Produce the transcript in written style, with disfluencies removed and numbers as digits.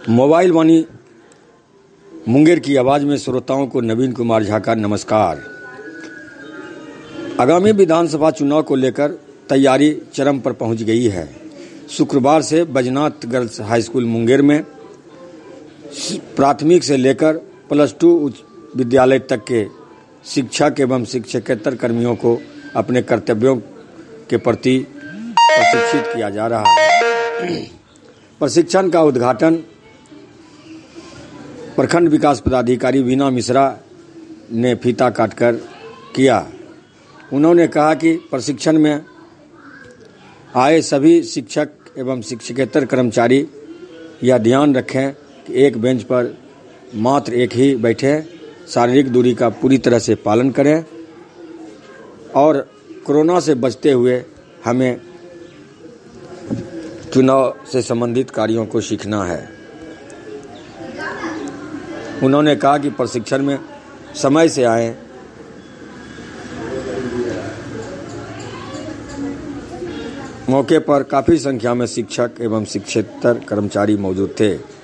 Mobile वाणी मुंगेर की आवाज में श्रोताओं को नवीन कुमार झा का नमस्कार। आगामी विधानसभा चुनाव को लेकर तैयारी चरम पर पहुंच गई है। शुक्रवार से Baijnath girls high school Munger में प्राथमिक से लेकर +2 उच्च विद्यालय तक के शिक्षक एवं शिक्षकेतर कर्मियों को अपने कर्तव्यों के प्रति प्रशिक्षित किया जा रहा है। प्रशिक्षण का उद्घाटन प्रखंड विकास पदाधिकारी वीना मिश्रा ने फीता काटकर किया। उन्होंने कहा कि प्रशिक्षण में आए सभी शिक्षक एवं शिक्षकेतर कर्मचारी यह ध्यान रखें कि एक बेंच पर मात्र एक ही बैठे, शारीरिक दूरी का पूरी तरह से पालन करें और कोरोना से बचते हुए हमें चुनाव से संबंधित कार्यों को सीखना है। उन्होंने कहा कि प्रशिक्षण में समय से आए, मौके पर काफी संख्या में शिक्षक एवं शिक्षकेतर कर्मचारी मौजूद थे।